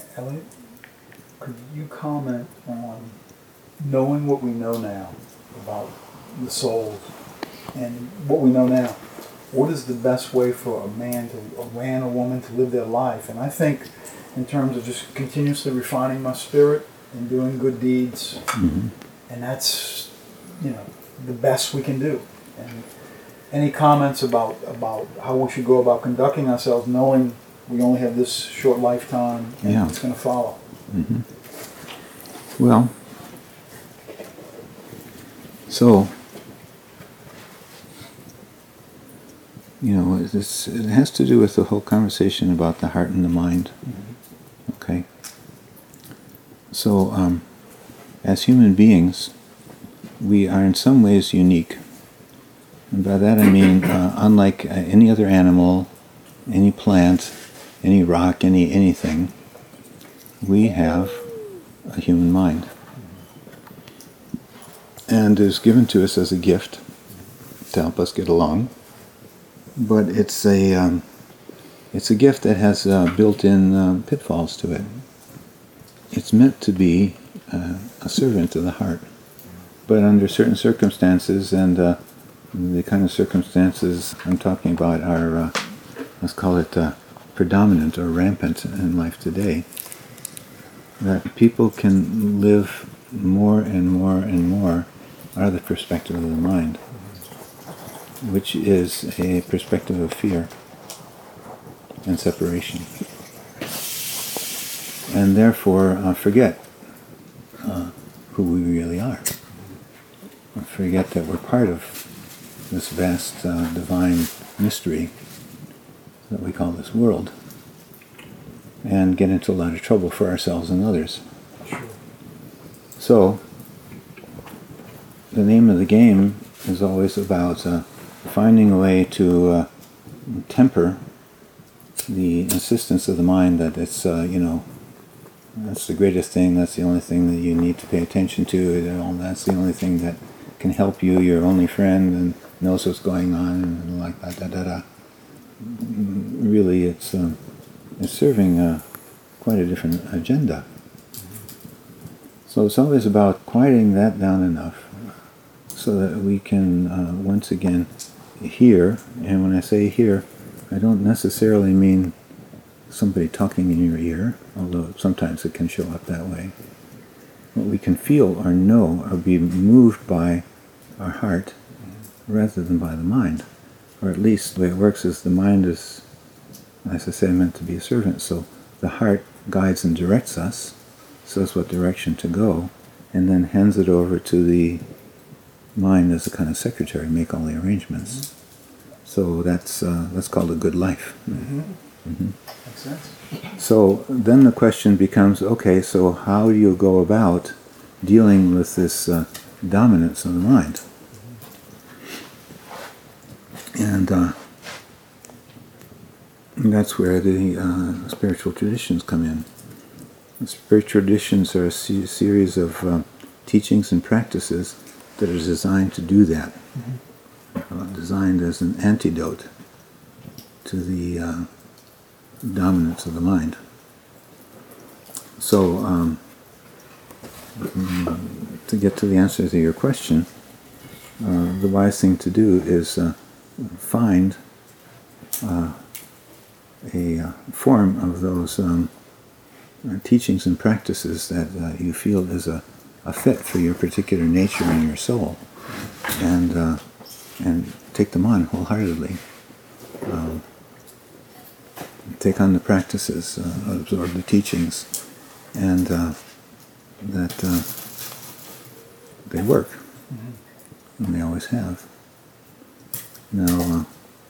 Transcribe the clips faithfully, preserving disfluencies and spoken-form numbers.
Elliot, could you comment on knowing what we know now about the souls and what we know now? What is the best way for a man to, a man or woman to live their life? And I think in terms of just continuously refining my spirit and doing good deeds, mm-hmm. and that's, you know, the best we can do. And any comments about, about how we should go about conducting ourselves, knowing we only have this short lifetime and yeah. it's going to follow? Mm-hmm. Well, so, you know, this, it has to do with the whole conversation about the heart and the mind. Mm-hmm. Okay? So, um, as human beings, we are in some ways unique. And by that I mean, uh, unlike uh, any other animal, any plant, any rock, any anything, we have a human mind. And is given to us as a gift to help us get along. But it's a um, it's a gift that has uh, built-in uh, pitfalls to it. It's meant to be uh, a servant of the heart. But under certain circumstances, and uh, the kind of circumstances I'm talking about are, uh, let's call it uh, predominant or rampant in life today, that people can live more and more and more out of the perspective of the mind, which is a perspective of fear and separation. And therefore uh, forget uh, who we really are. Forget that we're part of this vast uh, divine mystery that we call this world, and get into a lot of trouble for ourselves and others. Sure. So, the name of the game is always about uh, finding a way to uh, temper the insistence of the mind that it's, uh, you know, that's the greatest thing, that's the only thing that you need to pay attention to, you know, that's the only thing that can help you, your only friend, and knows what's going on, and like that, da da da. Really, it's, um, it's serving uh, quite a different agenda. So it's always about quieting that down enough so that we can uh, once again hear, and when I say hear, I don't necessarily mean somebody talking in your ear, although sometimes it can show up that way. What we can feel or know or be moved by our heart rather than by the mind. Or at least the way it works is the mind is, as I say, meant to be a servant, so the heart guides and directs us, says what direction to go, and then hands it over to the mind as a kind of secretary, make all the arrangements. Mm-hmm. So that's uh, that's called a good life. Mm-hmm. Mm-hmm. Makes sense. So then the question becomes, okay, so how do you go about dealing with this uh, dominance of the mind? And uh, that's where the uh, spiritual traditions come in. The spiritual traditions are a se- series of uh, teachings and practices that are designed to do that. Mm-hmm. Uh, designed as an antidote to the uh, dominance of the mind. So, um, to get to the answer to your question, uh, the wise thing to do is uh, find uh, a uh, form of those um, uh, teachings and practices that uh, you feel is a, a fit for your particular nature and your soul, and uh, and take them on wholeheartedly. Um, take on the practices, uh, absorb the teachings, and uh, that uh, they work, mm-hmm. and they always have. Now,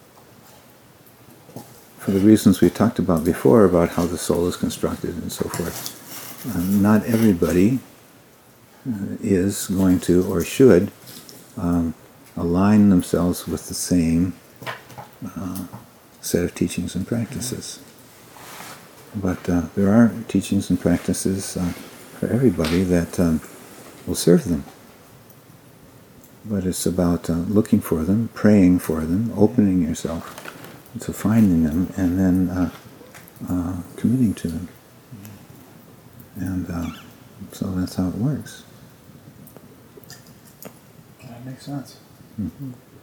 uh, for the reasons we talked about before, about how the soul is constructed and so forth, uh, not everybody uh, is going to or should um, align themselves with the same uh, set of teachings and practices. But uh, there are teachings and practices uh, for everybody that um, will serve them. But it's about uh, looking for them, praying for them, opening yourself to finding them, and then uh, uh, committing to them. And uh, so that's how it works. That makes sense. Mm-hmm.